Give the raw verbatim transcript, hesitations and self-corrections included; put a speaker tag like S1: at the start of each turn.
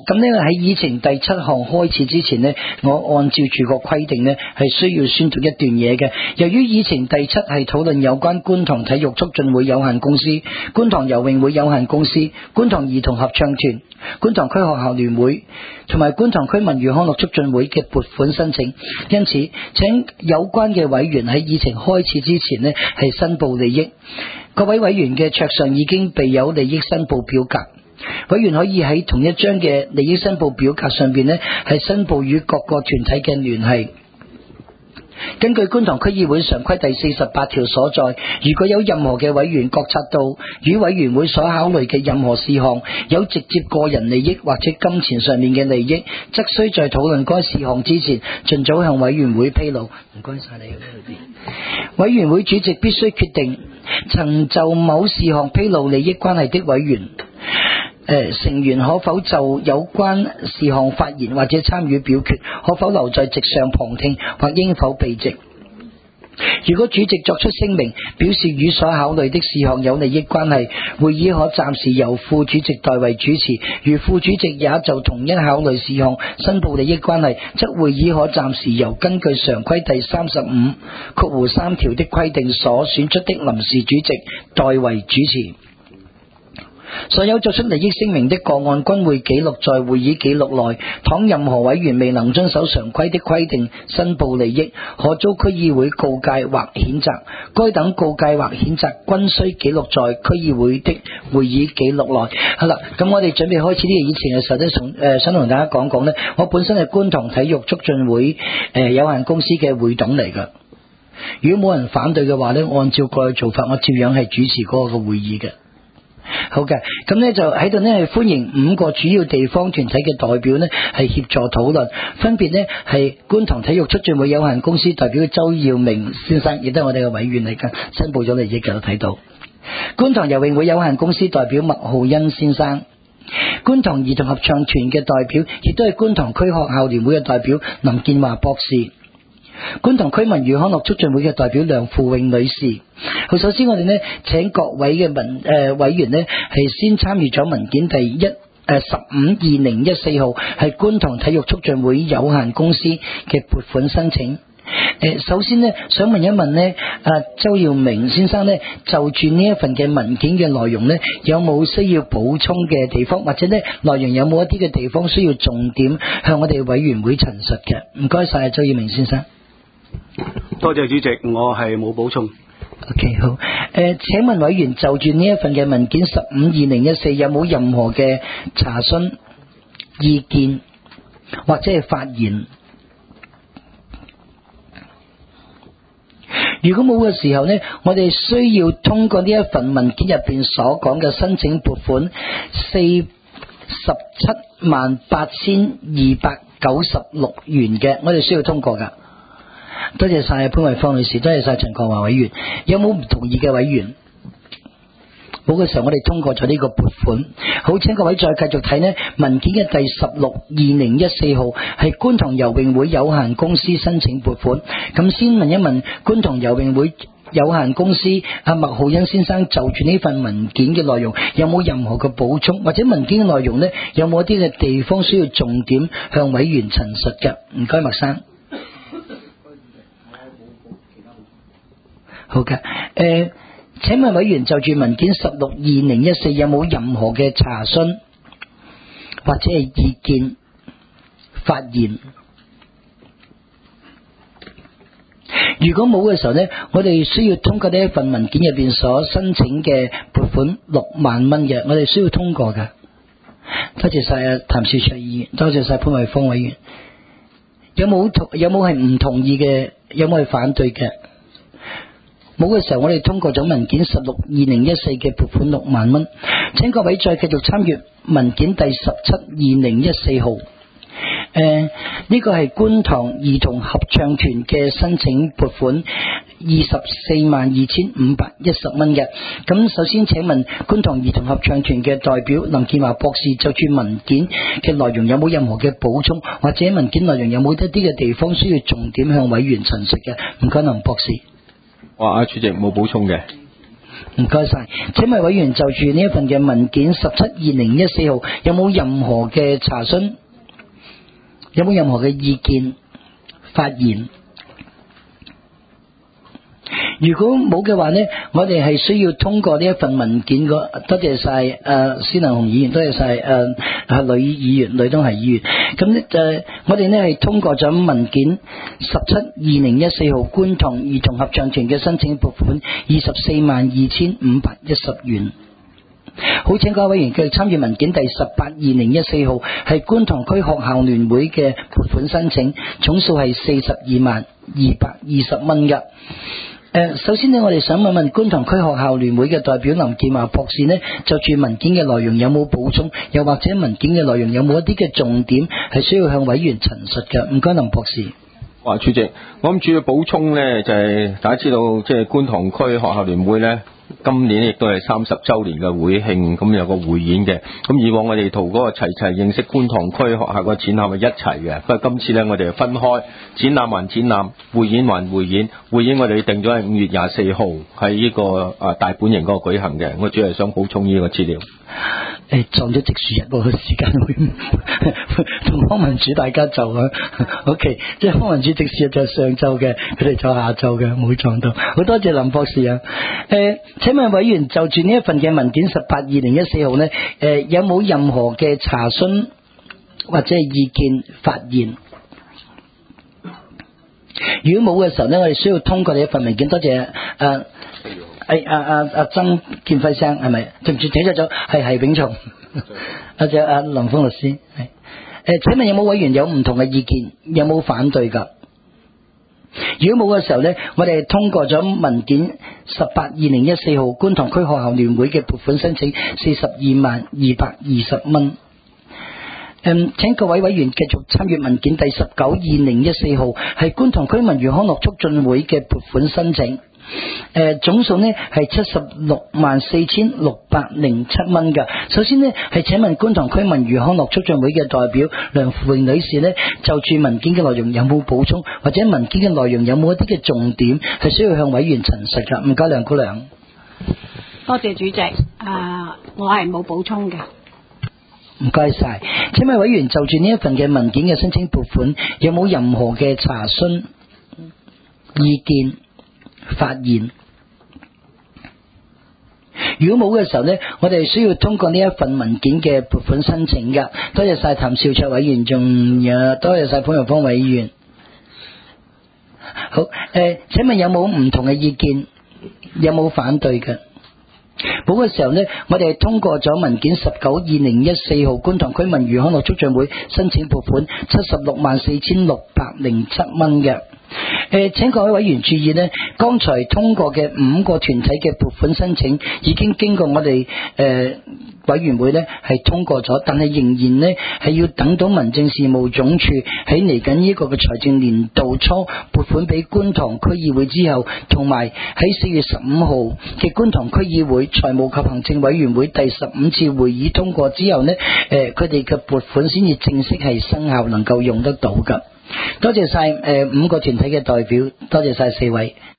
S1: 咁呢喺議程第七項開始之前呢，我按照住個規定呢，係需要宣讀一段嘢嘅。由於議程第七係討論有關觀塘體育促進會有限公司、觀塘游泳會有限公司、觀塘兒童合唱團、觀塘區學校聯會同埋觀塘區文娛康樂促進會嘅撥款申請，因此請有關嘅委員喺議程開始之前呢，係申報利益。各位委員嘅桌上已經備有利益申報表格，委員可以喺同一張嘅利益申報表格上邊呢，係申報與各個團體嘅聯繫。根據觀塘區議會常規第四十八條所在，如果有任何嘅委員覺察到與委員會所考慮嘅任何事項有直接個人利益或者金錢上面嘅利益，則須在討論該事項之前盡早向委員會披露。唔該晒你。委員會主席必須決定曾就某事項披露利益關係的委員誒，成員可否就有關事項發言或者參與表決，可否留在席上旁聽，或應否避席。如果主席作出聲明，表示與所考慮的事項有利益關係，會議可暫時由副主席代為主持；如副主席也就同一考慮事項申報利益關係，則會議可暫時由根據常規第三十五括弧三條的規定所選出的臨時主席代為主持。所有作出利益聲明的個案均會記錄在會議記錄內，倘任何委員未能遵守常規的規定申報利益，可遭區議會告誡或譴責，該等告誡或譴責均須記錄在區議會的會議記錄內。好啦，咁我哋準備開始呢個議程嘅時候咧，從誒想同大家講講呢，我本身係觀塘體育促進會誒有限公司嘅會董嚟噶。如果冇人反對嘅話呢，按照過去做法，我照樣係主持嗰個會議嘅。好嘅，咁呢就喺度呢係歡迎五個主要地方團體嘅代表呢係協助討論，分別呢係觀塘體育促進會有限公司代表周耀明先生，亦都係我哋嘅委員嚟㗎，申報咗利益嘅都睇到。觀塘游泳會有限公司代表麥浩恩先生，觀塘兒童合唱團嘅代表亦都係觀塘區學校聯會嘅代表林建華博士，觀塘區文娛康樂促進會嘅代表梁富永女士。好，首先我哋呢請各位嘅文誒、呃、委員呢係先參與咗文件第一誒十五二零一四號係觀塘體育促進會有限公司嘅撥款申請。誒、呃，首先呢想問一問呢阿、啊、周耀明先生呢就住呢一份嘅文件嘅內容呢，有冇需要補充嘅地方，或者呢內容有冇一啲嘅地方需要重點向我哋委員會陳述嘅？唔該晒，周耀明先生。
S2: 多謝主席，我係冇補充。
S1: OK， 好。誒、呃，請問委員就住呢一份嘅文件十五二零一四有冇任何嘅查詢、意見或者係發言？如果冇嘅時候呢，我哋需要通過呢一份文件入邊所講嘅申請撥款四十七萬八千二百九十六元嘅，我哋需要通過噶。多謝晒潘慧芳女士，多謝晒陳國華委員。有冇唔同意嘅委員？冇嘅時候，我哋通過咗呢個撥款。好，請各位再繼續睇呢文件嘅第十六二零一四號係觀塘游泳會有限公司申請撥款。咁先問一問觀塘游泳會有限公司阿麥浩恩先生就住呢份文件嘅內容有冇任何嘅補充，或者文件嘅內容呢有冇一啲嘅地方需要重點向委員陳述嘅？唔該，麥生。好嘅，誒、呃，請問委員就住文件十六二零一四有冇任何嘅查詢或者係意見發言？如果冇嘅時候呢，我哋需要通過呢一份文件入邊所申請嘅撥款六萬蚊嘅，我哋需要通過嘅。多謝晒啊，譚兆卓議員，多謝晒潘慧芳委員。有冇同有冇係唔同意嘅？有冇係反對嘅？冇嘅時候，我哋通過咗文件十六二零一四嘅撥款六萬蚊。請各位再繼續參與文件第十七二零一四號。誒、呃，呢、這個係觀塘兒童合唱團嘅申請撥款二十四萬二千五百一十蚊嘅。咁首先請問觀塘兒童合唱團嘅代表林建華博士就住文件嘅內容有冇任何嘅補充，或者文件內容有冇一啲嘅地方需要重點向委員陳述嘅？唔該，林博士。
S3: 哇！主席冇補充嘅。
S1: 唔該晒。請問委員就住呢一份嘅文件十七二零一四號有冇任何嘅查詢？有冇任何嘅意見發言？如果冇嘅話呢，我哋係需要通過呢一份文件個。多謝晒誒施能紅議員，多謝晒誒啊呂議員、呂東係議員。咁咧誒，我哋呢係通過咗文件十七二零一四號觀塘兒童合唱團嘅申請撥款二十四萬二千五百一十元。好，請各位委員繼續參與文件第十八二零一四號係觀塘區學校聯會嘅撥款申請，總數係四十二萬二百二十蚊嘅。誒，首先呢，我哋想問問觀塘區學校聯會嘅代表林建華博士呢，就住文件嘅內容有冇補充，又或者文件嘅內容有冇一啲嘅重點係需要向委員陳述嘅？唔該，林博士。
S3: 哇，主席，我諗主要補充呢，就係、是、大家知道，即係觀塘區學校聯會呢，今年亦都係三十週年嘅會慶，咁有個匯演嘅。咁以往我哋圖嗰個齊齊認識觀塘區學校嘅展覽係一齊嘅，不過今次呢，我哋分開展覽還展覽，匯演還匯演。匯演我哋定咗係五月廿四號喺呢個啊大本營嗰個舉行嘅。我主要係想補充呢個資料。
S1: 誒，撞咗植樹日喎，時間會同康文署大家就啊 ，OK， 即係康文署植樹日就係上晝嘅，佢哋就下晝嘅，冇撞到。好多謝林博士啊！誒，請問委員就住呢一份嘅文件十八二零一四號呢，誒有冇任何嘅查詢或者係意見發言？如果冇嘅時候呢，我哋需要通過呢一份文件。多謝誒。誒阿阿阿曾建輝生係咪？對唔住，睇錯咗，係係永松。阿隻阿林峰律師係。誒，請問有冇委員有唔同嘅意見？有冇反對㗎？如果冇嘅時候呢，我哋通過咗文件十八二零一四號觀塘區學校聯會嘅撥款申請四十二萬二百二十蚊。嗯，請各位委員繼續參與文件第十九二零一四號係觀塘區文娛康樂促進會嘅撥款申請。誒、呃，總數呢係七十六萬四千六百零七蚊㗎。首先呢係請問觀塘區文娛康樂促進會嘅代表梁富榮女士呢，就住文件嘅內容有冇補充，或者文件嘅內容有冇一啲嘅重點係需要向委員陳述㗎？唔該，梁姑娘。
S4: 多謝主席。啊，我係冇補充嘅。
S1: 唔該晒。請問委員就住呢一份嘅文件嘅申請撥款有冇任何嘅查詢、意見、發言？如果冇嘅時候呢，我哋需要通過呢一份文件嘅撥款申請㗎。多謝晒譚兆卓委員，仲有多謝晒潘玉芳委員。好，誒、呃，請問有冇唔同嘅意見？有冇反對嘅？冇嘅時候呢，我哋通過咗文件十九二零一四號觀塘區文娛康樂促進會申請撥款七十六萬四千六百零七蚊嘅。誒，請各位委員注意呢，剛才通過嘅五個團體嘅撥款申請已經經過我哋誒、呃、委員會呢係通過咗，但係仍然呢係要等到民政事務總署喺嚟緊呢個嘅財政年度初撥款俾觀塘區議會之後，同埋喺四月十五號嘅觀塘區議會財務及行政委員會第十五次會議通過之後呢，誒佢哋嘅撥款先至正式係生效，能夠用得到㗎。多謝晒誒五個團體嘅代表，多謝晒四位。